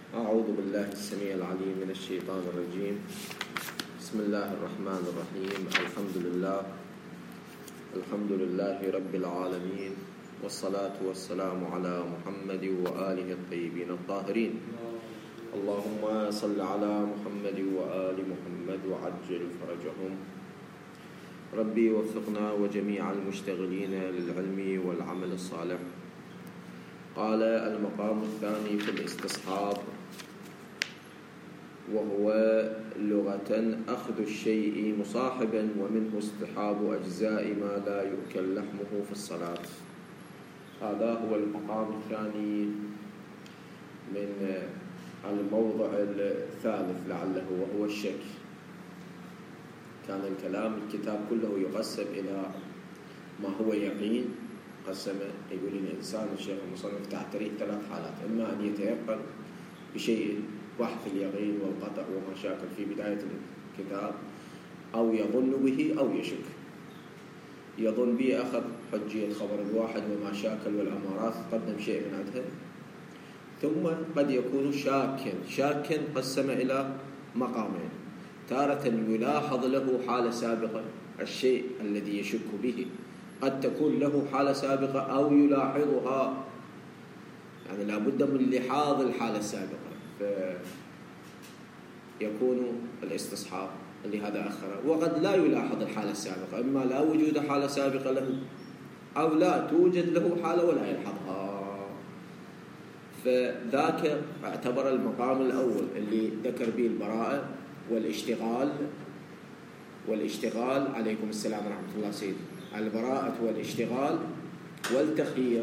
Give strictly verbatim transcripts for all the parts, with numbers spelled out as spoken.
أعوذ بالله السميع العليم من الشيطان الرجيم. بسم الله الرحمن الرحيم. الحمد لله الحمد لله رب العالمين، والصلاة والسلام على محمد وآله الطيبين الطاهرين. اللهم صل على محمد وآل محمد وعجل فرجهم. ربي وفقنا وجميع المشتغلين للعلم والعمل الصالح. قال المقام الثاني في الاستصحاب، وهو لغة أخذ الشيء مصاحبا، ومنه اصطحاب أجزاء ما لا يؤكل لحمه في الصلاة. هذا هو المقام الثاني من الموضع الثالث لعله، وهو الشك. كان الكلام الكتاب كله يقسم إلى ما هو يقين. قسم يقول الإنسان الشيخ المصنف تعتريه ثلاث حالات: إما أن يتيقن بشيء بحث اليقين والقطع ومشاكل في بداية الكتاب، أو يظن به أو يشك. يظن به أخذ حجية خبر الواحد ومشاكل والأمارات، قدم شيء من عندها. ثم قد يكون شاكا. شاكا قسم إلى مقامين: تارة يلاحظ له حالة سابقة، الشيء الذي يشك به قد تكون له حالة سابقة أو يلاحظها، يعني لابد من لحاظ الحالة السابقة، فيكون الاستصحاب لهذا أخره. وقد لا يلاحظ الحالة السابقة، إما لا وجود حالة سابقة له، أو لا توجد له حالة ولا يلحظها. فذاك اعتبر المقام الأول اللي ذكر به البراءة والاشتغال والاشتغال عليكم السلام ورحمة الله سيدي البراءة والاشتغال والتخيير.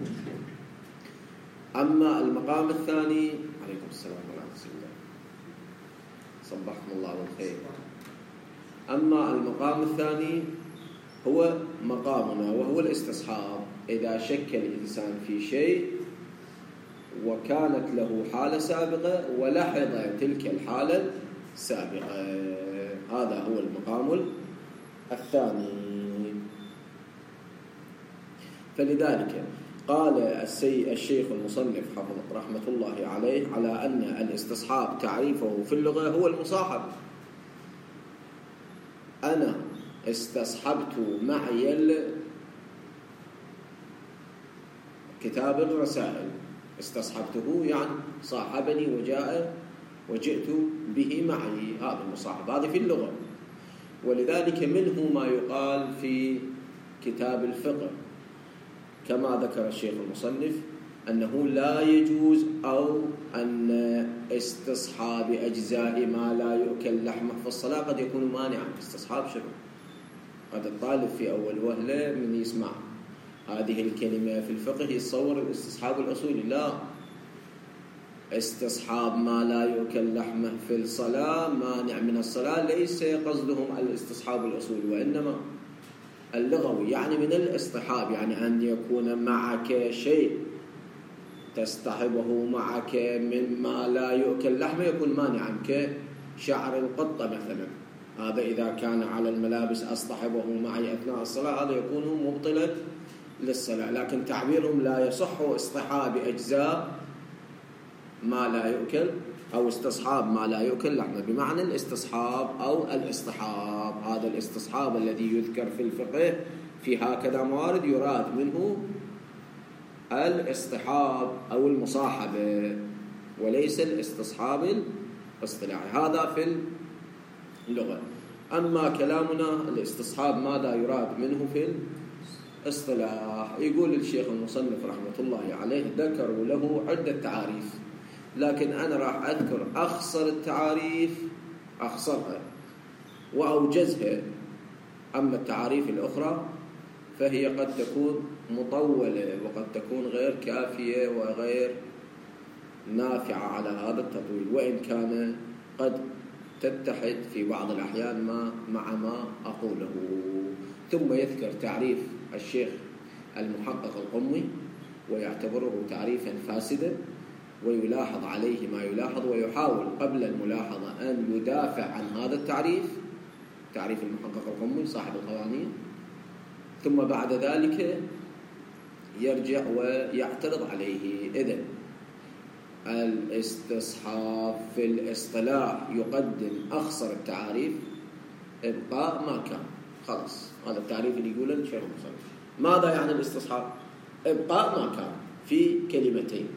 أما المقام الثاني، عليكم السلام ورحمة الله، صبحكم الله بالخير. أما المقام الثاني هو مقامنا، وهو الاستصحاب. إذا شك الإنسان في شيء وكانت له حالة سابقة ولحظ تلك الحالة السابقة، هذا هو المقام الثاني. فلذلك قال الشيخ المصنف حفظه رحمة الله عليه على أن الاستصحاب تعريفه في اللغة هو المصاحب. أنا استصحبت معي كتاب الرسائل، استصحبته يعني صاحبني وجاء وجئت به معي، هذا المصاحب، هذا في اللغة. ولذلك منه ما يقال في كتاب الفقه كما ذكر الشيخ المصنف أنه لا يجوز أو أن استصحاب أجزاء ما لا يؤكل لحمه في الصلاة قد يكون مانعا. استصحاب شنو؟ قد الطالب في أول وهلة من يسمع هذه الكلمة في الفقه يتصور الاستصحاب الأصولي. لا، استصحاب ما لا يؤكل لحمه في الصلاة مانع من الصلاة، ليس قصدهم الاستصحاب الأصولي، وإنما اللغوي، يعني من الاصطحاب، يعني أن يكون معك شيء تصطحبه معك مما لا يؤكل لحمه يكون مانعا، كشعر القطة مثلا. هذا إذا كان على الملابس أصطحبه معي أثناء الصلاة، هذا يكون مبطلا للصلاة. لكن تعبيرهم لا يصح اصطحاب أجزاء ما لا يؤكل أو استصحاب ما لا يؤكل لحمه، بمعنى الاستصحاب أو الاصطحاب. هذا الاستصحاب الذي يذكر في الفقه في هكذا موارد يراد منه الاصطحاب أو المصاحبة، وليس الاستصحاب الاصطلاحي. هذا في اللغة. أما كلامنا الاستصحاب ماذا يراد منه في الاصطلاح؟ يقول الشيخ المصنف رحمة الله عليه ذكروا له عدة تعاريف، لكن أنا راح أذكر أخصر التعاريف، أخصرها وأوجزها. أما التعاريف الأخرى فهي قد تكون مطولة وقد تكون غير كافية وغير نافعة على هذا التطويل، وإن كان قد تتحد في بعض الأحيان ما مع ما أقوله. ثم يذكر تعريف الشيخ المحقق القمي ويعتبره تعريفا فاسدا، ويلاحظ عليه ما يلاحظ، ويحاول قبل الملاحظة أن يدافع عن هذا التعريف، تعريف المحقق القمي صاحب القوانين. ثم بعد ذلك يرجع ويعترض عليه. إذن الاستصحاب في الاصطلاح يقدم أخصر التعاريف إبقاء ما كان. خلاص، هذا التعريف اللي يقوله الشيخ المصنف. ماذا يعني الاستصحاب؟ إبقاء ما كان في كلمتين،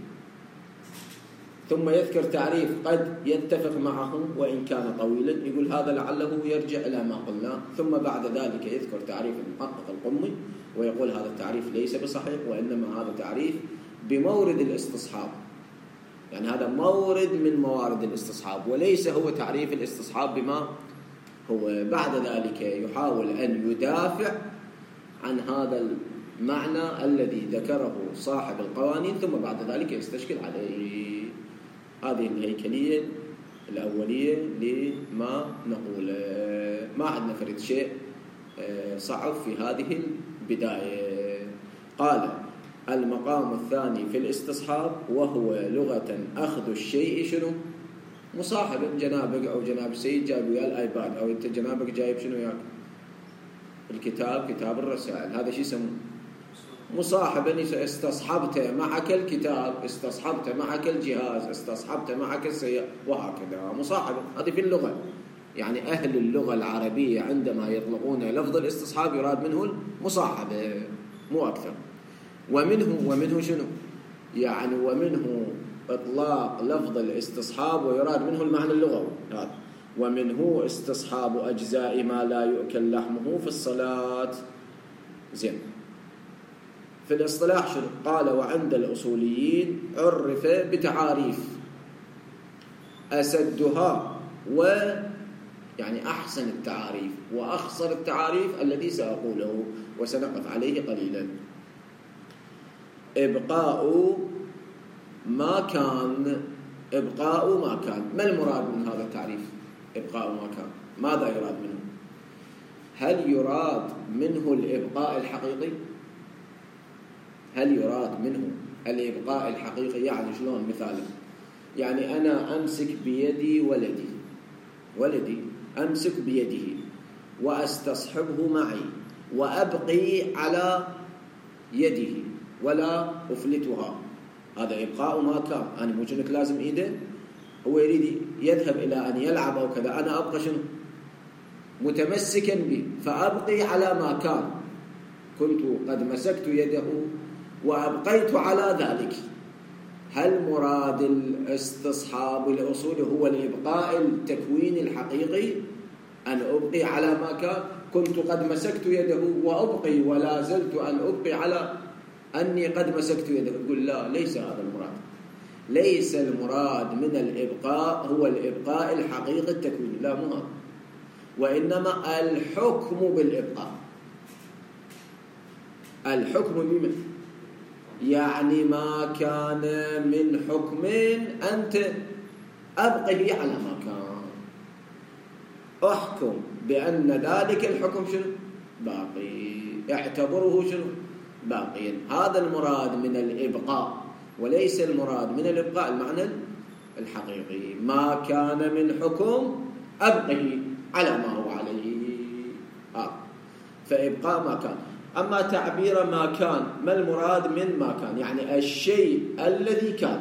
ثم يذكر تعريف قد يتفق معه وإن كان طويلا، يقول هذا لعله يرجع إلى ما قلناه، ثم بعد ذلك يذكر تعريف المحقق القمي ويقول هذا التعريف ليس بصحيح، وإنما هذا تعريف بمورد الاستصحاب، يعني هذا مورد من موارد الاستصحاب وليس هو تعريف الاستصحاب بما هو. بعد ذلك يحاول أن يدافع عن هذا المعنى الذي ذكره صاحب القوانين، ثم بعد ذلك يستشكل عليه. هذه الهيكلية الأولية لما نقول. ما عندنا فرد شيء صعب في هذه البداية. قال: المقام الثاني في الاستصحاب وهو لغة أخذ الشيء شنو؟ مصاحبا. جنابك أو جناب السيد جايب ويا الآيباد، أو أنت جنابك جايب شنو وياك؟ الكتاب، كتاب الرسائل، هذا شيء يسمونه مصاحبا. استصحبت معك الكتاب، استصحبت معك الجهاز، استصحبت معك السيارة، وهكذا مصاحبة. هذه في اللغة، يعني أهل اللغة العربية عندما يطلقون لفظ الاستصحاب يراد منه المصاحبة مو أكثر. ومنه ومنه شنو؟ يعني ومنه إطلاق لفظ الاستصحاب ويراد منه المعنى اللغوي هذا. ومنه استصحاب أجزاء ما لا يؤكل لحمه في الصلاة. زين. في الاصطلاح شنو؟ قال: وعند الأصوليين عرف بتعاريف أسدها و يعني أحسن التعاريف وأخصر التعاريف الذي سأقوله وسنقف عليه قليلا. إبقاء ما كان. إبقاء ما كان، ما المراد من هذا التعريف؟ إبقاء ما كان ماذا يراد منه؟ هل يراد منه الإبقاء الحقيقي؟ هل يراد منه الإبقاء الحقيقي؟ يعني شلون؟ مثالا، يعني أنا أمسك بيدي ولدي ولدي أمسك بيده وأستصحبه معي وأبقي على يده ولا أفلتها، هذا إبقاء ما كان. أنا مو جنك لازم إيده، هو يريد يذهب إلى أن يلعب أو كذا، أنا أبقى شنو؟ متمسكا به، فأبقي على ما كان. كنت قد مسكت يده وأبقيت على ذلك. هل مراد الاستصحاب الأصول هو الإبقاء التكوين الحقيقي، أن أبقي على ما كان؟ كنت قد مسكت يده وأبقي ولا زلت أن أبقي على أني قد مسكت يده. يقول لا، ليس هذا المراد. ليس المراد من الإبقاء هو الإبقاء الحقيقي التكويني، لا مو هذا، وإنما الحكم بالإبقاء. الحكم بمن؟ يعني ما كان من حكم أنت أبقه على ما كان، أحكم بأن ذلك الحكم شنو؟ باقي، اعتبره شنو؟ باقيا. هذا المراد من الإبقاء، وليس المراد من الإبقاء المعنى الحقيقي. ما كان من حكم أبقه على ما هو عليه. آه. فإبقاء ما كان. أما تعبير ما كان، ما المراد من ما كان؟ يعني الشيء الذي كان.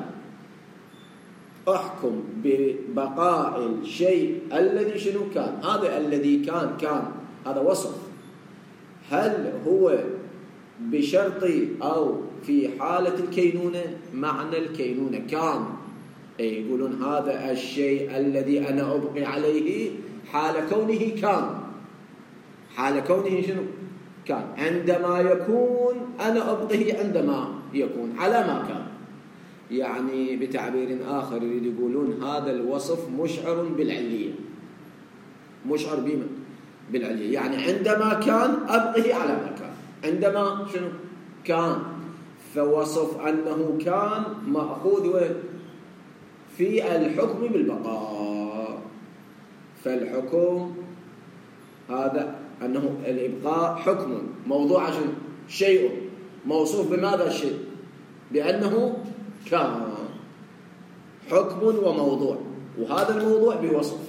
أحكم ببقاء الشيء الذي شنو كان. هذا الذي كان كان، هذا وصف. هل هو بشرط أو في حالة الكينونة؟ معنى الكينونة كان. أي يقولون هذا الشيء الذي أنا أبقي عليه حال كونه كان. حال كونه شنو؟ كان. عندما يكون أنا أبقيه عندما يكون على ما كان. يعني بتعبير آخر يريد يقولون هذا الوصف مشعر بالعلية. مشعر بما؟ بالعلية. يعني عندما كان أبقيه على ما كان. عندما شنو؟ كان. فوصف أنه كان مأخوذ وين؟ في الحكم بالبقاء. فالحكم هذا أنه الإبقاء حكم موضوع شنو؟ شيء موصوف بماذا الشيء؟ بأنه كان. حكم وموضوع، وهذا الموضوع بوصف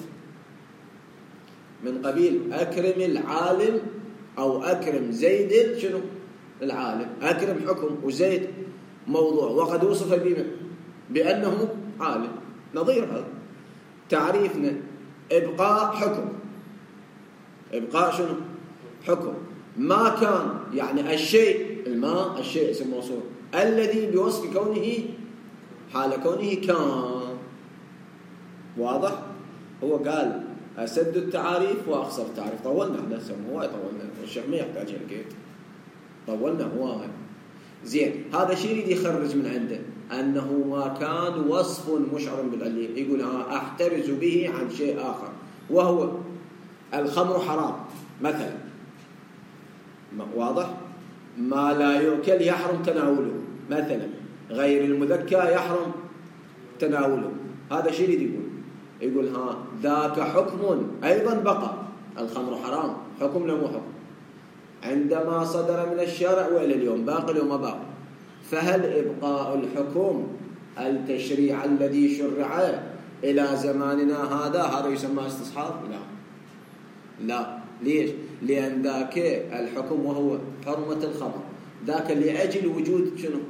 من قبيل أكرم العالم أو أكرم زيد شنو؟ العالم. أكرم حكم وزيد موضوع، وقد وصف بما؟ بأنه عالم نظير هذا. تعريفنا إبقاء حكم، إبقاء شنو؟ حكم. ما كان يعني الشيء، الماء الشيء اسم موصول الذي بوصف كونه حال كونه كان. واضح؟ هو قال أسد التعاريف وأقصر التعريف. طولنا احنا هواي، طولنا، الشيخ ما يحتاج الكيت، طولنا هواي. زين، هذا شيء يريد يخرج من عنده أنه ما كان وصف مشعر بالعلية. يقول ها أحترز به عن شيء آخر، وهو الخمر حرام مثلا، واضح؟ ما لا يؤكل يحرم تناوله مثلا، غير المذكى يحرم تناوله. هذا شيء يريد يقول يقول ها ذاك حكم أيضا بقى. الخمر حرام حكم لا مو حكم عندما صدر من الشارع وإلى اليوم باقي لو ما باقي. فهل إبقاء الحكم التشريع الذي شرع إلى زماننا هذا هذا يسمى استصحاب؟ لا لا. ليش؟ لأن ذاك الحكم وهو حرمة الخمر ذاك لأجل وجود شنو؟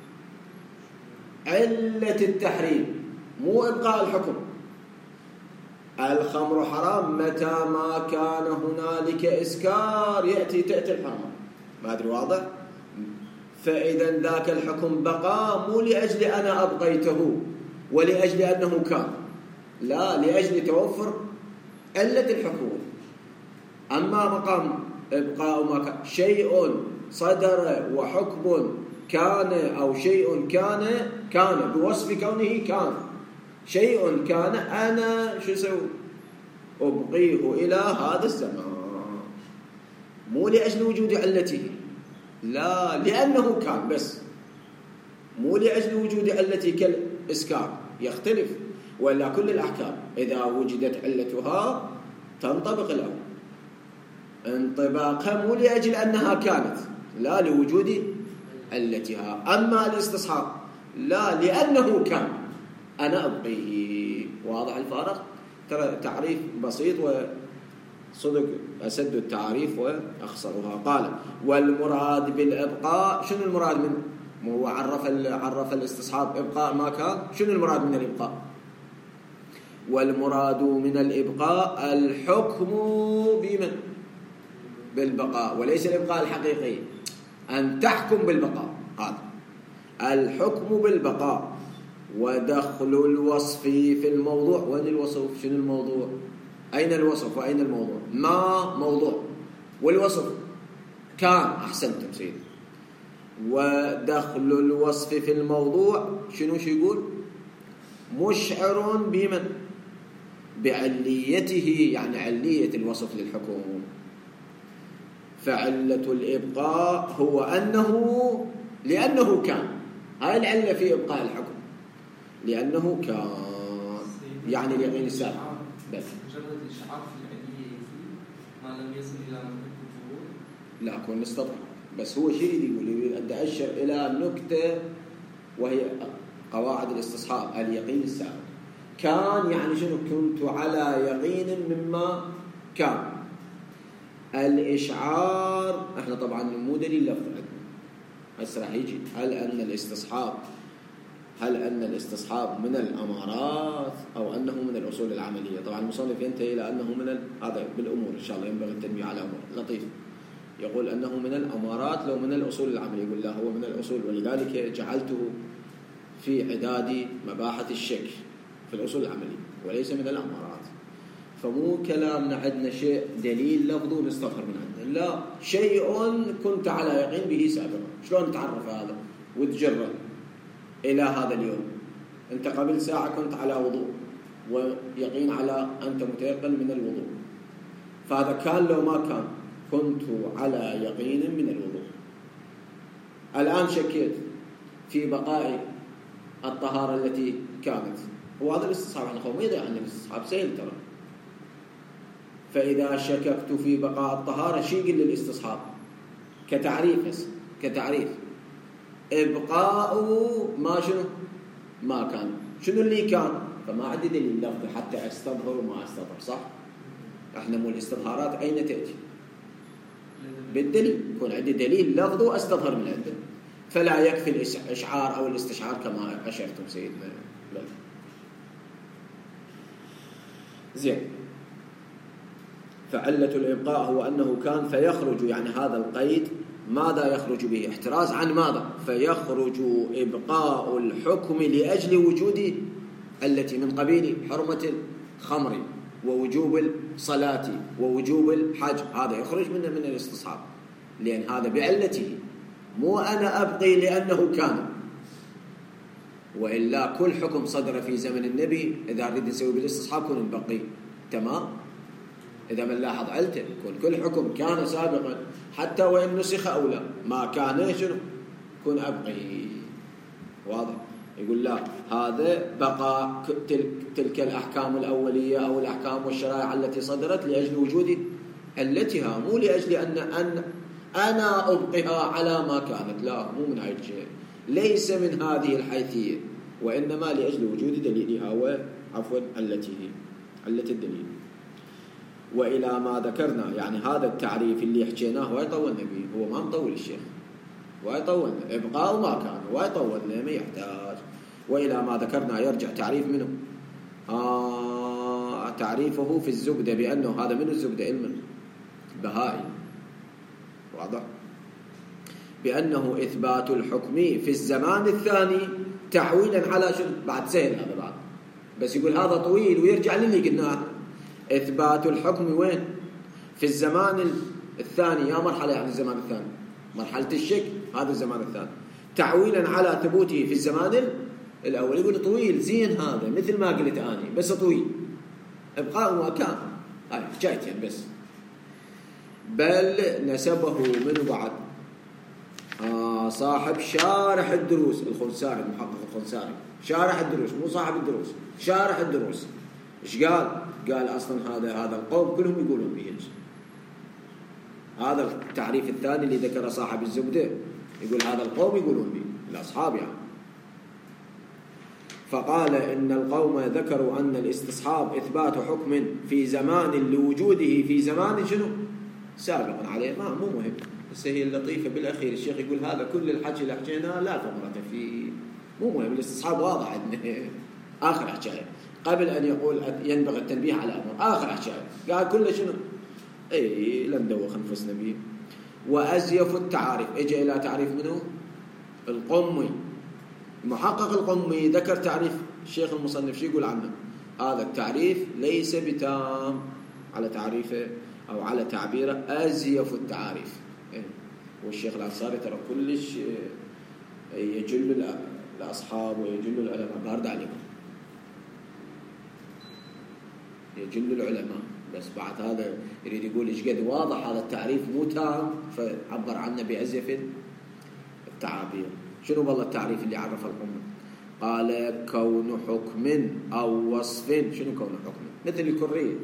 علة التحريم، مو إبقاء الحكم. الخمر حرام متى ما كان هنالك إسكار يأتي تأتي الحرام. ما أدري واضح؟ فإذا ذاك الحكم بقى مو لأجل أنا أبقيته ولأجل أنه كان، لا، لأجل توفر علة الحكم. أما مقام إبقاء ما كان شيء صدر وحكم كان، أو شيء كان كان بوصف كونه كان، شيء كان أنا شو سوي؟ أبقيه إلى هذا الزمان، مو لأجل وجود علته، لا، لأنه كان بس، مو لأجل وجود علته كالإسكار. يختلف، ولا كل الأحكام إذا وجدت علتها تنطبق الأمر. انطباقها مو لأجل أنها كانت، لا، لوجود علتها. أما الاستصحاب لا، لأنه كان أنا أبقيه. واضح الفارق؟ ترى تعريف بسيط وصدق أسد التعريف وأخصرها. قال والمراد بالإبقاء، شنو المراد منه؟ هو عرف عرف الاستصحاب إبقاء ما كان. شنو المراد من الإبقاء؟ والمراد من الإبقاء الحكم بمن؟ بالبقاء، وليس الإبقاء الحقيقي أن تحكم بالبقاء. هذا الحكم بالبقاء ودخل الوصف في الموضوع. وين الوصف؟ شنو الموضوع؟ أين الوصف وأين الموضوع؟ ما موضوع والوصف كان. أحسنتم سيدي. ودخل الوصف في الموضوع شنو شو يقول؟ مشعر بمن؟ بعليته، يعني علية الوصف للحكم. فعلة الإبقاء هو أنه لأنه كان. هاي العلة في إبقاء الحكم، لأنه كان، يعني اليقين السابق. بس مجرد الإشعار في العلية ما لم يصل إلى نقطة الظهور، لا أكون نستطيع. بس هو شيء يقول يريد أن أشر إلى نكتة وهي قواعد الاستصحاب. اليقين السابق كان يعني شنو؟ كنت على يقين مما كان. الإشعار احنا طبعا مو دليل لفظ عندنا، هسه راح يجي هل أن الاستصحاب هل أن الاستصحاب من الأمارات أو أنه من الأصول العملية. طبعا المصنف ينتهي إلى أنه من ال... هذا بالأمور إن شاء الله ينبغي التنبيه على أمور لطيف. يقول أنه من الأمارات لو من الأصول العملية، يقول لا، هو من الأصول، ولذلك جعلته في عداد مباحث الشك في الأصول العملية وليس من الأمارات. فمو كلامنا عندنا شيء دليل لفظه نستظهر من عنده، لا، شيء كنت على يقين به سابقا. شلون تعرف هذا وتجرد إلى هذا اليوم؟ أنت قبل ساعة كنت على وضوء ويقين على أنت متيقن من الوضوء، فهذا كان لو ما كان كنت على يقين من الوضوء. الآن شكيت في بقاء الطهارة التي كانت، وهذا الاستصحاب احنا خوف ما يضيع عندنا الاستصحاب سهل ترى. فإذا شككت في بقاء الطهارة شيء قل للاستصحاب كتعريف، بس كتعريف إبقاء ما شنو؟ ما كان. شنو اللي كان؟ فما عندي دليل لفظي حتى أستظهر وما أستظهر، صح؟ احنا مو الاستظهارات أين تأتي؟ بالدليل. يكون عندي دليل لفظي وأستظهر من عنده، فلا يكفي الإشعار أو الاستشعار كما أشرتم سيدنا. لا. زين. فعلة الإبقاء هو أنه كان فيخرج، يعني هذا القيد ماذا يخرج به؟ احتراز عن ماذا؟ فيخرج إبقاء الحكم لأجل وجود التي من قبيل حرمة الخمر ووجوب الصلاة ووجوب الحج، هذا يخرج منه من الاستصحاب، لأن هذا بعلته، مو أنا أبقي لأنه كان. وإلا كل حكم صدر في زمن النبي إذا نريد نسوي بالاستصحاب كون نبقي، تمام؟ إذا من لاحظ علته يكون كل حكم كان سابقا حتى وإن نسخ أو لا، ما كان شنو كون أبقي. واضح؟ يقول لا، هذا بقى تلك, تلك الأحكام الأولية أو الأحكام والشرائع التي صدرت لأجل وجود علتها، مو لأجل أن, أن أنا أبقيها على ما كانت، لا، مو من هاي الشيء، ليس من هذه الحيثية، وإنما لأجل وجود دليلها وعفوا علته، علة الدليل. وإلى ما ذكرنا، يعني هذا التعريف اللي حكيناه ويطولنا به، هو ما مطول الشيخ ويطولنا، إبقاء ما كان ويطولنا ما يحتاج. وإلى ما ذكرنا يرجع تعريف منه، آه تعريفه في الزبدة بأنه هذا من الزبدة علم بهائي، واضح؟ بأنه إثبات الحكم في الزمان الثاني تعويلا على شنو؟ بعد سهل هذا بعد، بس يقول هذا طويل ويرجع للي قلناه. إثبات الحكم وين؟ في الزمان الثاني، يا مرحلة يعني الزمان الثاني، مرحلة الشك هذا الزمان الثاني، تعويلا على ثبوته في الزمان الأول. يقول طويل، زين هذا مثل ما قلت أنا، بس طويل، إبقاء وكان، هاي حكايتين بس. بل نسبه من بعد آه صاحب شارح الدروس الخنساري، المحقق الخنساري، شارح الدروس، مو صاحب الدروس، شارح الدروس. إيش قال؟ قال أصلا هذا هذا القوم كلهم يقولون به. هذا التعريف الثاني اللي ذكر صاحب الزبدة، يقول هذا القوم يقولون به، الأصحاب يعني. فقال إن القوم ذكروا أن الاستصحاب إثبات حكم في زمان لوجوده في زمان شنو؟ سابقا عليه، ما مو مهم، بس هي اللطيفة بالأخير الشيخ يقول هذا كل الحكي اللي حكيناه لا ثمرة فيه، مو مهم، الاستصحاب واضح عندنا. آخر حكاية قبل أن يقول ينبغي التنبيه على أمر، آخر حكاية قال كل شنو؟ إيه لا ندوخ أنفسنا به. وأزيف التعاريف، إجا إلى تعريف منه القمي، محقق القمي ذكر تعريف الشيخ المصنف، شو يقول عنه؟ هذا التعريف ليس بتام على تعريفه أو على تعبيره، أزيف التعاريف. إيه؟ والشيخ الأنصاري ترى كلش يجل الأصحاب ويجل العلماء، بارد عليكم، يجل العلماء، بس بعد هذا يريد يقول إيش قد واضح هذا التعريف مو تام، فعبر عنه بأزيف التعابير. شنو والله التعريف اللي عرف القمي؟ قال كون حكم أو وصف. شنو كون حكم؟ مثل الكرية،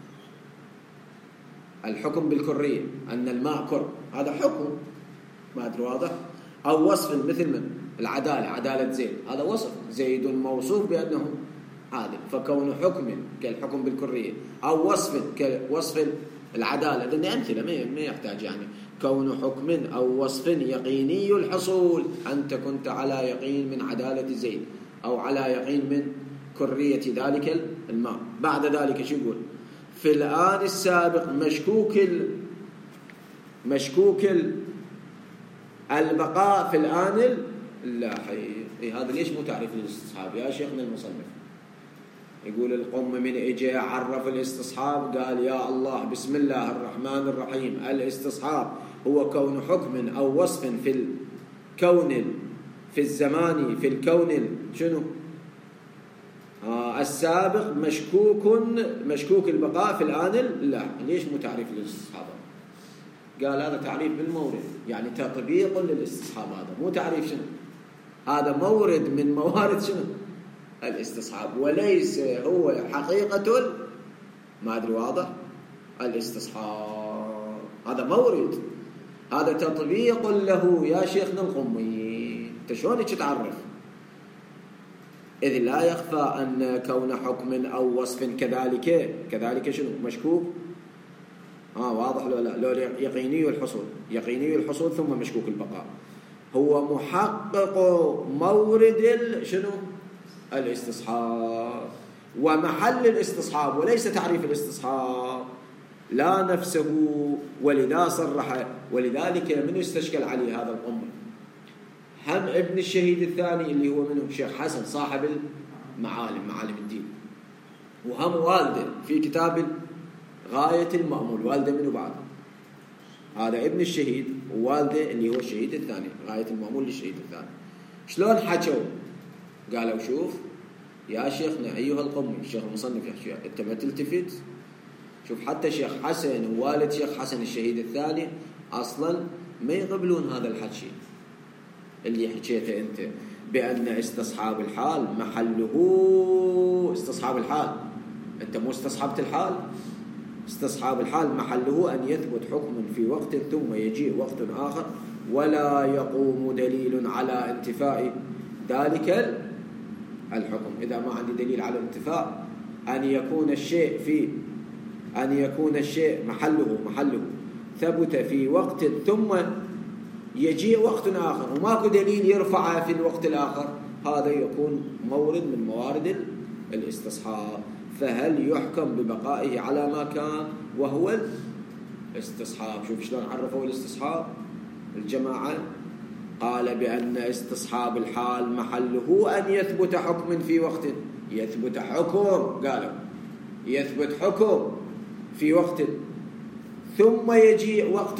الحكم بالكرية أن الماء كر، هذا حكم، ما أدري واضح؟ أو وصف مثل من العدالة، عدالة زيد، هذا وصف، زيد موصوف بأنه عادل. فكون حكم كالحكم بالكرية، أو وصف كوصف العدالة، لأن أمثلة ما يحتاج يعني. كون حكم أو وصف يقيني الحصول، أنت كنت على يقين من عدالة زيد أو على يقين من كرية ذلك الماء. بعد ذلك شو يقول؟ في الآن السابق مشكوك ال... مشكوك ال... البقاء في الآن اللاحق. إيه هذا ليش مو تعريف الاستصحاب يا شيخنا المصنف؟ يقول القم من إجا عرف الاستصحاب، قال يا الله بسم الله الرحمن الرحيم، الاستصحاب هو كون حكم أو وصف في الكون في الزمان في الكون شنو آه السابق مشكوك مشكوك البقاء في الآن لا. ليش مو تعريف الاستصحاب؟ قال هذا تعريف بالمورد، يعني تطبيق للاستصحاب، هذا مو تعريف شنو، هذا مورد من موارد شنو الاستصحاب، وليس هو حقيقة ما أدري واضح الاستصحاب، هذا مورد، هذا تطبيق له يا شيخنا القمي. انت شلون تتعرف؟ إذ لا يخفى أن كون حكم أو وصف كذلك كذلك شنو مشكوك. آه واضح لو لا؟ لو يقيني الحصول، يقيني الحصول ثم مشكوك البقاء، هو محقق مورد شنو الاستصحاب. ومحل الاستصحاب وليس تعريف الاستصحاب لا نفسه، ولذا صرح. ولذلك من يستشكل عليه هذا الأمر هم ابن الشهيد الثاني اللي هو منه الشيخ حسن صاحب المعالم معالم الدين، وهم والده في كتاب غاية المأمول، والده منه بعد هذا ابن الشهيد، ووالده اللي هو الشهيد الثاني غاية المأمول للشهيد الثاني. شلون حكوا؟ قالوا شوف يا شيخنا أيها القومي، الشيخ المصنف يحكي أنت ما تلتفت، شوف حتى شيخ حسن ووالد شيخ حسن الشهيد الثاني أصلا ما يقبلون هذا الحكي اللي حكيته أنت، بأن استصحاب الحال محله استصحاب الحال. أنت مو استصحبت الحال؟ استصحاب الحال محله أن يثبت حكم في وقت ثم يجيء وقت آخر ولا يقوم دليل على انتفاء ذلك الحكم. إذا ما عندي دليل على الانتفاء، أن يكون الشيء في أن يكون الشيء محله محله ثبت في وقت ثم يجيء وقت آخر وماكو دليل يرفعه في الوقت الآخر، هذا يكون مورد من موارد الاستصحاب. فهل يحكم ببقائه على ما كان وهو الاستصحاب؟ شوف شلون عرفوا الاستصحاب الجماعة. قال بأن استصحاب الحال محله أن يثبت حكم في وقت، يثبت حكم، قالوا يثبت حكم في وقت ثم يجيء وقت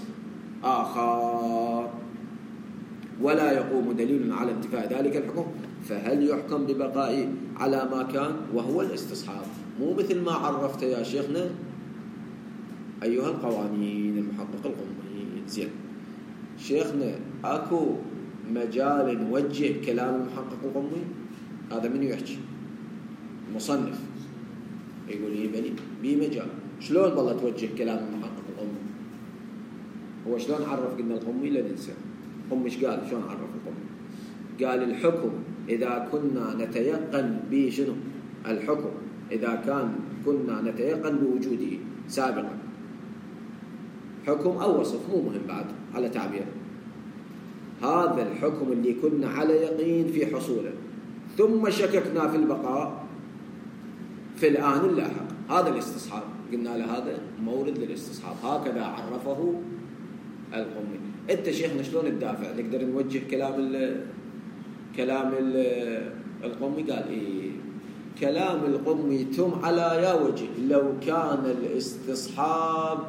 آخر ولا يقوم دليل على انتفاء ذلك الحكم، فهل يحكم ببقائه على ما كان وهو الاستصحاب؟ مو مثل ما عرفت يا شيخنا أيها القوانين المحقق القومي. زين شيخنا أكو مجال نوجه كلام المحقق القومي؟ هذا من يحكي؟ مصنف يقول لي بلي بي مجال. شلون والله توجه كلام المحقق القومي؟ هو شلون عرف؟ قلنا القومي لا ننسى. هم ايش قال؟ شلون عرف القومي؟ قال الحكم إذا كنا نتيقن به شنو؟ الحكم إذا كان كنا نتيقن بوجوده سابقا، حكم أو وصف مو مهم بعد على تعبير، هذا الحكم اللي كنا على يقين في حصوله ثم شككنا في البقاء في الآن اللاحق، هذا الاستصحاب. قلنا له هذا مورد للاستصحاب، هكذا عرفه القومي. انت شيخنا شلون تدافع؟ نقدر نوجه كلام ال كلام ال القومي؟ قال ايه كلام القومي تم على يا وجه لو كان الاستصحاب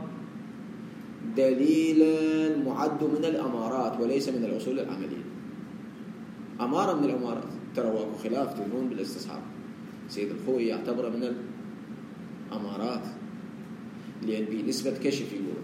دليلا معد من الأمارات وليس من الأصول العملية. أمارة من الأمارات، ترى واكو خلاف تقولون بالاستصحاب. سيد الخوي يعتبر من الأمارات لأن بنسبة كشف يقول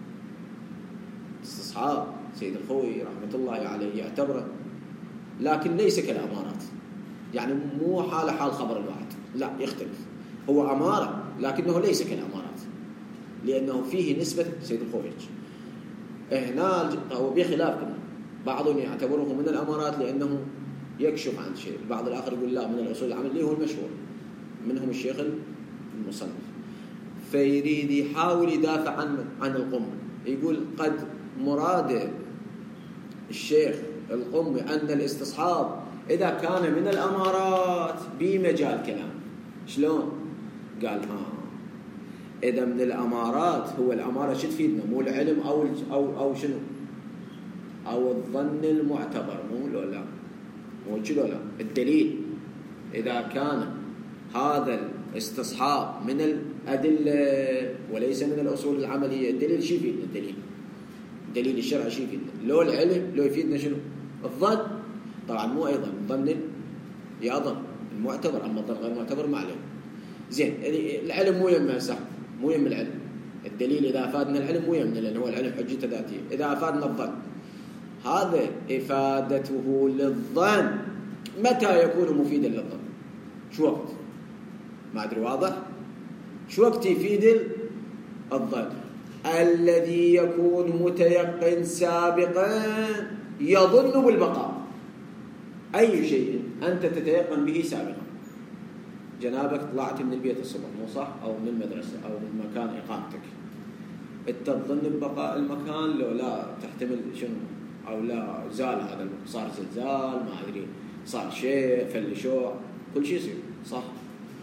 استصحاب. سيد الخوي رحمة الله عليه يعتبره، لكن ليس كالأمارات، يعني مو حال حال خبر الواحد، لا يختلف. هو أمارة لكنه ليس كالأمارات لأنه فيه نسبة سيد الخوي. هنا هو بخلاف كنا بعضهم يعتبره من الأمارات لأنه يكشف عن شيء، البعض الآخر يقول لا من الأصول العملية هو المشهور، منهم الشيخ المصنف. فيريد يحاول يدافع عن عن القمة، يقول قد مراد الشيخ القمة أن الاستصحاب إذا كان من الأمارات بمجال كلام. شلون؟ قال ها إذا من الأمارات، هو الأمارة شو تفيدنا؟ مو العلم أو أو أو شنو؟ أو الظن المعتبر، مو لو لا مو شنو لا الدليل. إذا كان هذا الاستصحاب من الأدلة وليس من الأصول العملية، الدليل شو يفيدنا؟ الدليل الدليل الشرعي شو يفيدنا؟ لو العلم لو يفيدنا شنو؟ الظن. طبعا مو أيضا الظن يظن المعتبر، أما الظن غير معتبر ما عليه. زين العلم مو يم صح، مو يم العلم. الدليل إذا أفادنا العلم مو يمنا، لأن هو العلم حجته ذاتية. إذا أفادنا الظن، هذا إفادته للظن متى يكون مفيدا للظن؟ شو وقت؟ ما أدري واضح؟ شو وقت يفيد الظن؟ الذي يكون متيقن سابقا يظن بالبقاء. أي شيء أنت تتيقن به سابقا، جنابك طلعت من البيت الصبح مو صح، أو من المدرسة أو من مكان إقامتك، أنت تظن ببقاء المكان لو لا تحتمل شنو، أو لا زال هذا، صار زلزال ما أدري، صار شيء فل شوع، كل شيء يصير صح.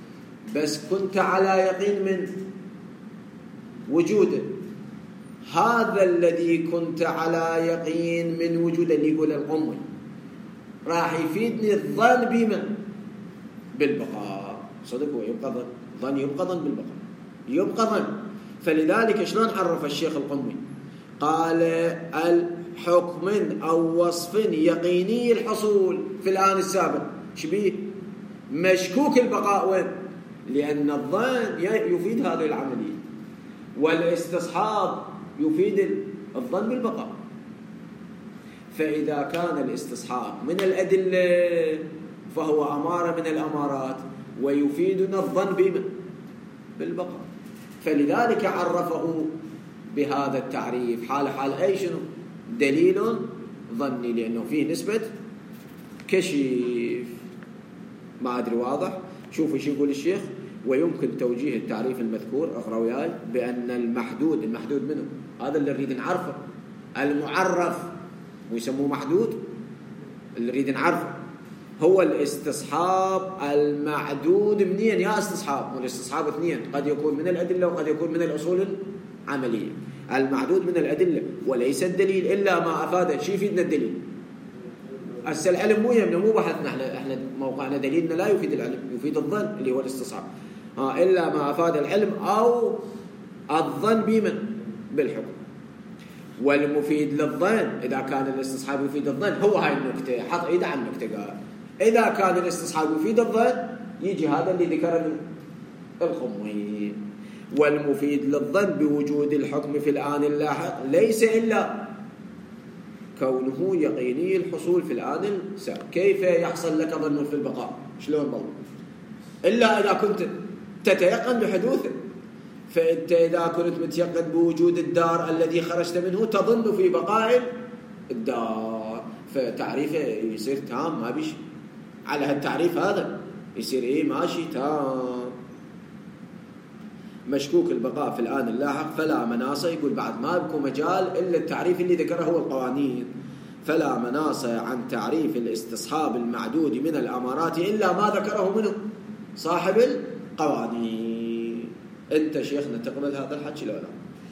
بس كنت على يقين من وجوده. هذا الذي كنت على يقين من وجوده اللي يقول القمي راح يفيدني الظن بمن؟ بالبقاء. صدق هو يبقى ظن، ظن يبقى ظن بالبقاء، يبقى ظن. فلذلك شلون عرف الشيخ القمي؟ قال الحكم أو وصف يقيني الحصول في الآن السابق. شبيه؟ مشكوك البقاء وين؟ لأن الظن يفيد هذه العملية، والاستصحاب يفيد الظن بالبقاء. فإذا كان الاستصحاب من الأدلة فهو أمارة من الأمارات ويفيدنا الظن بمن؟ بالبقاء. فلذلك عرفه بهذا التعريف حال حال أي شنو؟ دليل ظني، لأنه فيه نسبة كشف. ما أدري واضح؟ شوفوا شو يقول الشيخ: ويمكن توجيه التعريف المذكور اقرأ وياي بأن المحدود، المحدود منه هذا اللي نريد نعرفه، المعرف ويسموه محدود، اللي نريد نعرفه هو الاستصحاب المعدود. منين يا استصحاب؟ والاستصحاب اثنين، قد يكون من الأدلة وقد يكون من الأصول العملية. المعدود من الأدلة وليس الدليل إلا ما أفاده. شو يفيدنا الدليل؟ هسه العلم مو يمنا، مو بحثنا احنا، احنا موقعنا دليلنا لا يفيد العلم، يفيد الظن اللي هو الاستصحاب. ها إلا ما أفاد العلم أو الظن بمن؟ بالحكم. والمفيد للظن إذا كان الاستصحاب يفيد الظن هو هاي النكتة، حط إيده على النكتة. قال إذا كان الاستصحاب يفيد الظن يجي هذا اللي ذكره الخمي. والمفيد للظن بوجود الحكم في الآن اللاحق ليس إلا كونه يقيني الحصول في الآن السابق. كيف يحصل لك ظن في البقاء؟ شلون ظن؟ إلا إذا كنت تتيقن بحدوثه. فأنت إذا كنت متيقن بوجود الدار الذي خرجت منه تظن في بقاء الدار، فتعريفه يصير تام، ما بيش على هالتعريف هذا يصير إيه ماشي تام. مشكوك البقاء في الآن اللاحق فلا مناص. يقول بعد ما بكو مجال إلا التعريف اللي ذكره هو القوانين. فلا مناص عن تعريف الاستصحاب المعدود من الأمارات إلا ما ذكره منه صاحب القوانين. أنت شيخنا تقبل هذا الحكي لا لا؟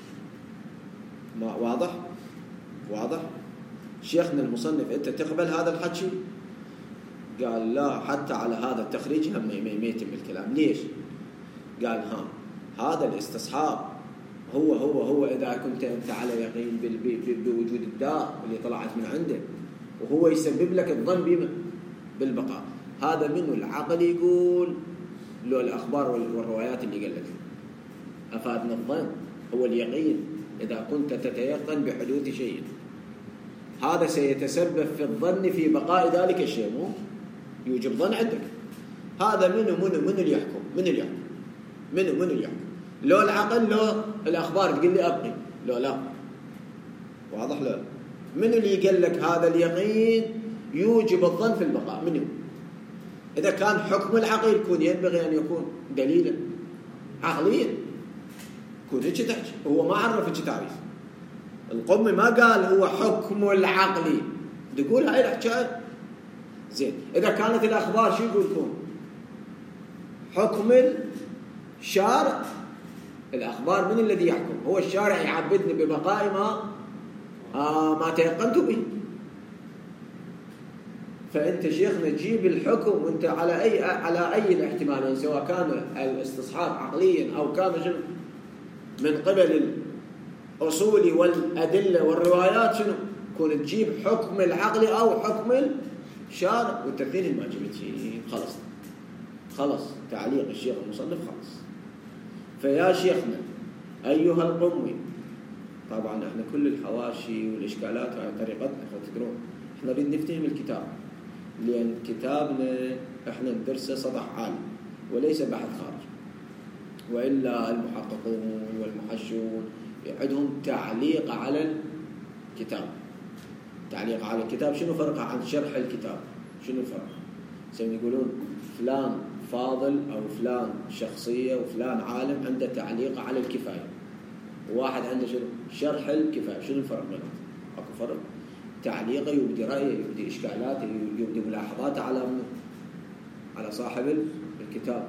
ما واضح؟ واضح؟ شيخنا المصنف أنت تقبل هذا الحكي؟ قال لا، حتى على هذا التخريج هم ما يتم الكلام. ليش؟ قال ها هذا الاستصحاب هو هو هو إذا كنت أنت على يقين بوجود الدار اللي طلعت من عنده، وهو يسبب لك الظن بما بالبقاء. هذا منه العقل يقول له الأخبار والروايات اللي قالت أفادنا الظن هو اليقين إذا كنت تتيقن بحدوث شيء، هذا سيتسبب في الظن في بقاء ذلك الشيء، مو يوجب ظن عندك. هذا منه منه منه اللي يحكم، من اللي يحكم منه منه اللي يحكم. لو العقل لو الأخبار تقول لي أبقي، لو لا واضح. لا من اللي قال لك هذا اليقين يوجب الظن في البقاء؟ منه. إذا كان حكم العقل يكون ينبغي أن يكون دليلا عقليا، يكون هيك تحكي. هو ما عرف هيك تعريف. القمي ما قال هو حكم العقلي، تقول هاي الحكاية زين. إذا كانت الأخبار شو يقول لكم؟ حكم الشارع. الأخبار من الذي يحكم؟ هو الشارع يعبدني ببقاء ما آه ما تيقنت به. فأنت شيخنا تجيب الحكم وأنت على أي على أي الاحتمالين، سواء كان الاستصحاب عقليا أو كان شنو من قبل الأصول والأدلة والروايات، شنو كون تجيب حكم العقل أو حكم الشارع، والتثنين ما جبت شيء. خلص خلص تعليق الشيخ المصنف خلص. فيا شيخنا أيها القمي، طبعا احنا كل الحواشي والإشكالات على طريقتنا تدرون، احنا نريد نفتهم الكتاب، لأن كتابنا احنا ندرسه سطح عالي وليس بحث خارج. وإلا المحققون والمحشون عندهم تعليق على الكتاب. تعليق على الكتاب شنو فرقه عن شرح الكتاب؟ شنو الفرق؟ سيقولون يقولون فلان فاضل أو فلان شخصية وفلان عالم عنده تعليق على الكفاية، وواحد عنده شنو شرح الكفاية. شنو الفرق بينهم؟ أكو فرق. تعليقه يبدي رأيه، يبدي إشكالاته، يبدي ملاحظاته على على صاحب الكتاب،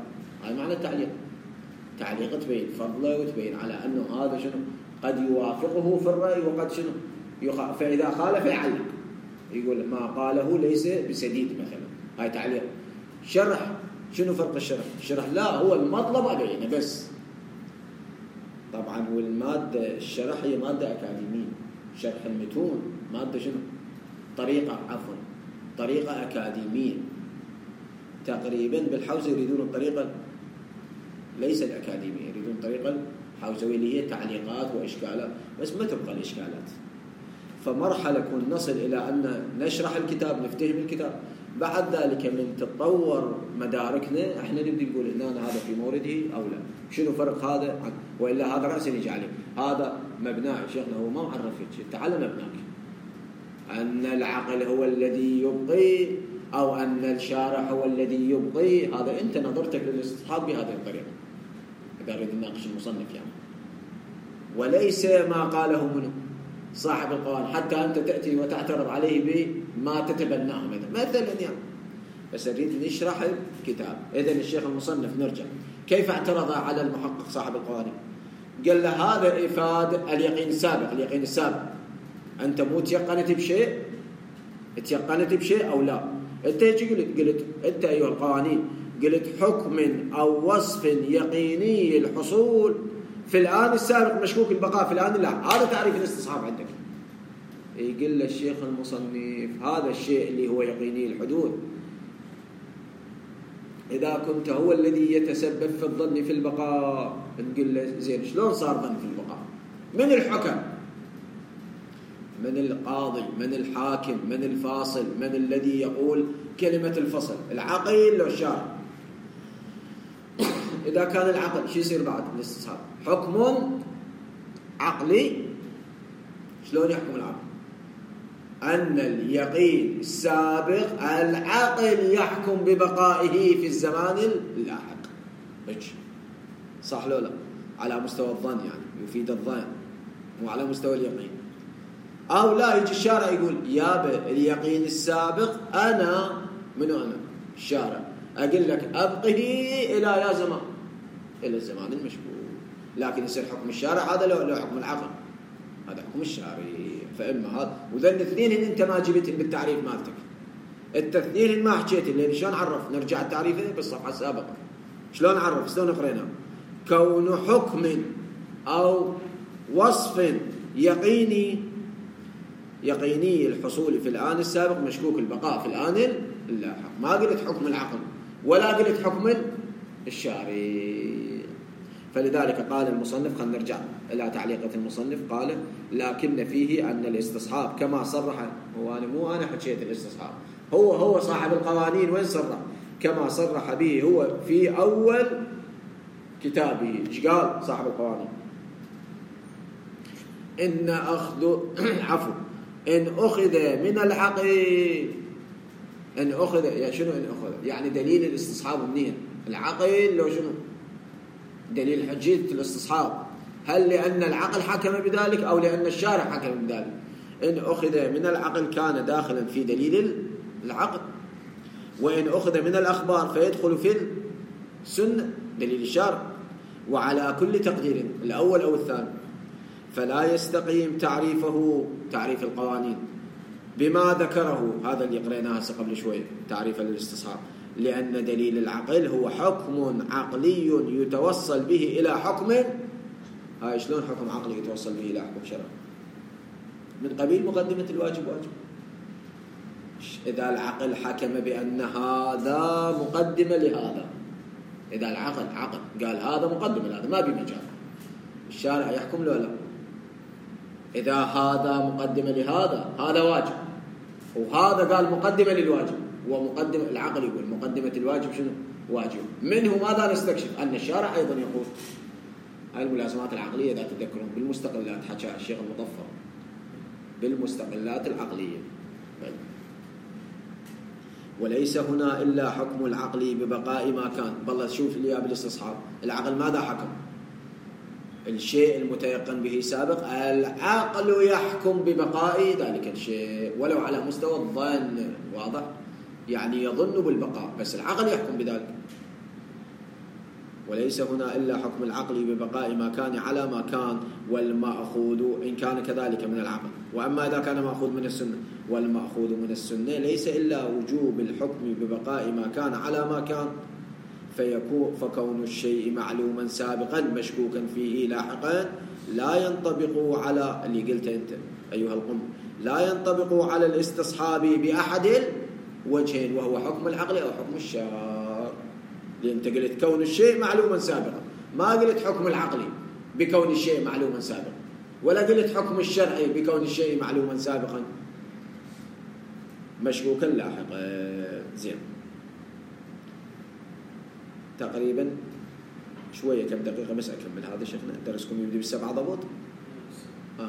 هذا معنى التعليق. تعليق تبين فضله وتبين على أنه هذا شنو قد يوافقه في الرأي وقد شنو يخ... فإذا خالف يعلق يقول ما قاله ليس بسديد مثلا. هاي تعليق. شرح شنو فرق الشرح؟ الشرح لا هو المطلب أبينه بس. طبعا والمادة الشرح هي مادة أكاديمية. شرح المتون مادة شنو؟ طريقة عفوا طريقة أكاديمية. تقريبا بالحوزة يريدون الطريقة ليس الأكاديمية، يريدون طريقة الحوزوية اللي هي تعليقات وإشكالات، بس ما تبقى الإشكالات. فمرحلة كون نصل إلى أن نشرح الكتاب نفتهم الكتاب. بعد ذلك من تتطور مداركنا احنا نبدي نقول ان أنا هذا في مورده او لا. شنو فرق هذا عن والا هذا راسا يجي عليه هذا مبناه شيخنا هو ما معرفك تعال مبناك ان العقل هو الذي يبقي او ان الشارع هو الذي يبقي. هذا انت نظرتك للاستصحاب بهذه الطريقه اذا اريد نناقش المصنف يعني، وليس ما قاله منه صاحب القوانين حتى أنت تأتي وتعترض عليه بما تتبناه مثلا مثلا يعني. بس أريد نشرح الكتاب. إذن الشيخ المصنف نرجع كيف اعترض على المحقق صاحب القوانين؟ قال له هذا إفاد اليقين السابق. اليقين السابق أنت مو تيقنت بشيء تيقنت بشيء أو لا. أنت يجي قلت قلت أنت أيها القوانين قلت حكم أو وصف يقيني الحصول في الآن السابق مشكوك البقاء في الآن لا. هذا تعريف الاستصحاب عندك. يقول له الشيخ المصنف هذا الشيء اللي هو يقيني الحدوث إذا كنت هو الذي يتسبب في الظن في البقاء نقول له زين شلون صار ظن في البقاء؟ من الحكم؟ من القاضي؟ من الحاكم؟ من الفاصل؟ من الذي يقول كلمة الفصل؟ العقل لو الشارع؟ إذا كان العقل شو يصير بعد الاستصحاب؟ حكم عقلي. شلون يحكم العقل؟ أن اليقين السابق العقل يحكم ببقائه في الزمان اللاحق. صح لو لا؟ على مستوى الظن يعني يفيد الظن مو على مستوى اليقين. أو لا يجي الشارع يقول يا اليقين السابق أنا منو أنا؟ الشارع أقول لك أبقه إلى يا زمان إلى الزمان المشكوك. لكن يصير حكم الشارع هذا لو حكم العقل هذا حكم الشارع. فإما هذا وذن الاثنين أنت ما جبت بالتعريف مالتك. التثنين ما حكيت لأن شلون عرف؟ نرجع التعريفين بالصفحة السابقة شلون عرف؟ شلون قرينا؟ كون حكم أو وصف يقيني يقيني الحصول في الآن السابق مشكوك البقاء في الآن اللاحق. ما قلت حكم العقل ولا قلت حكم الشارع. فلذلك قال المصنف خلينا نرجع إلى تعليقة المصنف قال لكن فيه أن الاستصحاب كما صرح هو أنا مو أنا حكيت الاستصحاب هو هو صاحب القوانين وين صرح كما صرح به هو في أول كتابه. إيش قال صاحب القوانين؟ إن أخذ عفو إن أخذ من العقل إن أخذ يعني شنو إن أخذ يعني دليل الاستصحاب منين؟ العقل لو شنو دليل حجية الاستصحاب؟ هل لأن العقل حكم بذلك أو لأن الشارع حكم بذلك؟ إن أخذ من العقل كان داخلا في دليل العقل، وإن أخذ من الأخبار فيدخل في السنة دليل الشارع. وعلى كل تقدير الأول أو الثاني فلا يستقيم تعريفه تعريف القوانين بما ذكره هذا اللي قريناه قبل شوي تعريف الاستصحاب، لأن دليل العقل هو حكم عقلي يتوصل به إلى حكم. هاي شلون حكم عقلي يتوصل به إلى حكم شرعي؟ من قبيل مقدمة الواجب واجب. إذا العقل حكم بأن هذا مقدمة لهذا، إذا العقل عقل قال هذا مقدمة لهذا ما بمجال، الشارع يحكم له لا. إذا هذا مقدمة لهذا هذا واجب، وهذا قال مقدمة للواجب، ومقدمة العقل يقول مقدمة الواجب شنو؟ واجب. منه ماذا نستكشف؟ أن الشارع أيضا يقول هاي الملازمات العقلية إذا تذكرون بالمستقلات حكى الشيخ المظفر بالمستقلات العقلية. وليس هنا إلا حكم العقل ببقاء ما كان. بالله شوف اللي بالاستصحاب العقل ماذا حكم؟ الشيء المتيقن به سابق العقل يحكم ببقاء ذلك الشيء ولو على مستوى الظن. واضح؟ يعني يظن بالبقاء بس العقل يحكم بذلك. وليس هنا إلا حكم العقل ببقاء ما كان على ما كان، والمأخوذ إن كان كذلك من العقل. وأما إذا كان مأخوذ من السنة، والمأخوذ من السنة ليس إلا وجوب الحكم ببقاء ما كان على ما كان، فيكون فكون الشيء معلوما سابقا مشكوكا فيه لاحقا لا ينطبق على اللي قلت أنت أيها القم، لا ينطبق على الاستصحاب بأحد الوجهين، وهو حكم العقل أو حكم الشرع. لأن أنت قلت كون الشيء معلوما سابقا، ما قلت حكم العقل بكون الشيء معلوما سابقا، ولا قلت حكم الشرعي بكون الشيء معلوما سابقا مشكوكا لاحقا. زين، تقريبا شوية كم دقيقة بس أكمل هذا شيخنا. درسكم يبدأ بالسبعة ضبط. آه.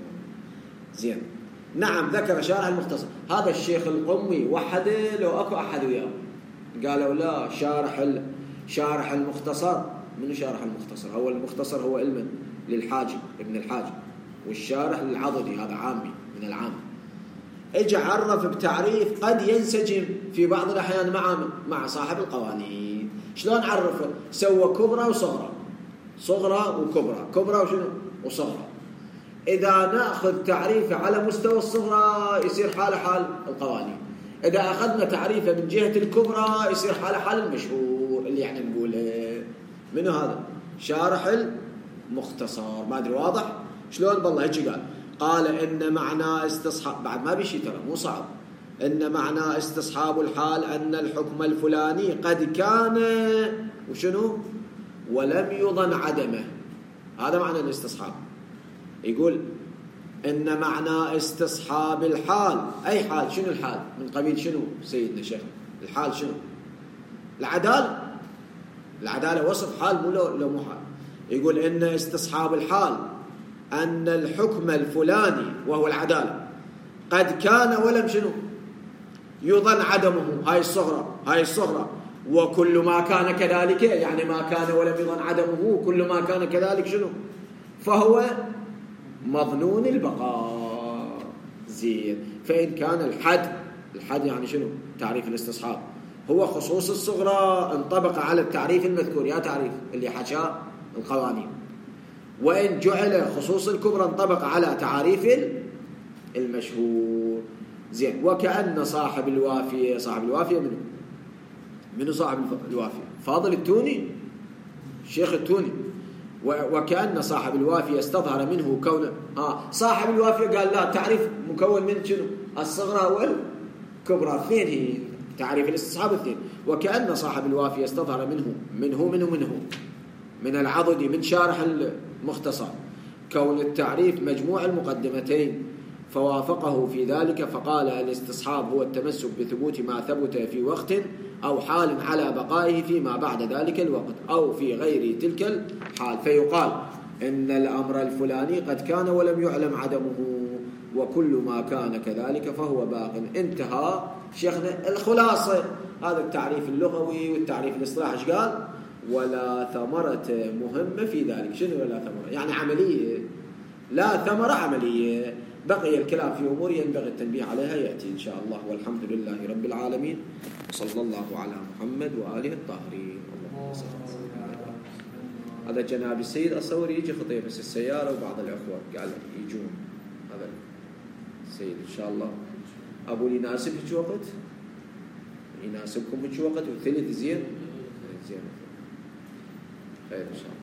زين، نعم، ذكر شارح المختصر. هذا الشيخ القمي وحده لو أكو أحد وياه قالوا لا شارح شارح المختصر. منو شارح المختصر؟ هو المختصر هو علم للحاجي ابن الحاجي، والشارح للعضدي هذا عامي من العام. اجى عرف بتعريف قد ينسجم في بعض الأحيان مع مع صاحب القوانين. شلون عرفه؟ سوى كبرى وصغرى، صغرى وكبرى، كبرى وشنو وصغرى. إذا نأخذ تعريفه على مستوى الصغرى يصير حال حال القوانين، إذا أخذنا تعريفه من جهة الكبرى يصير حال حال المشهور اللي يعني نقوله. منو هذا؟ شارح المختصر. ما أدري واضح شلون؟ بالله هيك قال قال إن معنى استصحاب، بعد ما بيشي ترى مو صعب، إن معنى استصحاب الحال أن الحكم الفلاني قد كان وشنو ولم يظن عدمه. هذا معنى الاستصحاب. يقول إن معنى استصحاب الحال، أي حال؟ شنو الحال؟ من قبيل شنو سيدنا شيخ؟ الحال شنو؟ العدالة. العدالة وصف حال مو لو مو حال. يقول إن استصحاب الحال أن الحكم الفلاني وهو العدالة قد كان ولم شنو يظن عدمه. هاي الصغرى، هاي الصغرى. وكل ما كان كذلك، يعني ما كان ولم يظن عدمه، كل ما كان كذلك شنو فهو مظنون البقاء. زين، فإن كان الحد، الحد يعني شنو؟ تعريف الاستصحاب هو خصوص الصغرى انطبق على التعريف المذكور، يا تعريف اللي حكاه القوانين. وإن جعل خصوص الكبرى انطبق على تعاريف المشهور. زين، وكأن صاحب الوافية، صاحب الوافية منه منه صاحب الوافية؟ فاضل التوني، الشيخ التوني. وكأن صاحب الوافية استظهر منه كون آه صاحب الوافية قال لا، تعريف مكون من شنو؟ الصغرى والكبرى، اثنين هي تعريف الاستصحاب اثنين. وكأن صاحب الوافية استظهر منه منه منه منه من العضدي من شارح المختصر كون التعريف مجموع المقدمتين، فوافقه في ذلك فقال الاستصحاب هو التمسك بثبوت ما ثبت في وقت أو حال على بقائه فيما بعد ذلك الوقت أو في غير تلك الحال، فيقال إن الأمر الفلاني قد كان ولم يعلم عدمه، وكل ما كان كذلك فهو باق. انتهى شيخنا الخلاصة. هذا التعريف اللغوي والتعريف الاصطلاحي. ايش قال؟ ولا ثمرة مهمة في ذلك. شنو ولا ثمرة؟ يعني عملية، لا ثمرة عملية. بقي الكلام في أمور ينبغي التنبيه عليها يأتي إن شاء الله. والحمد لله رب العالمين، وصلى الله على محمد وآله الطاهرين. اللهم صل على محمد. هذا جناب السيد أصور يجي خطيب بس السيارة وبعض الأخوة قال يجون. هذا السيد إن شاء الله أبو يناسب هيك وقت، يناسبكم هيك وقت وثلث زين زين خير إن شاء الله.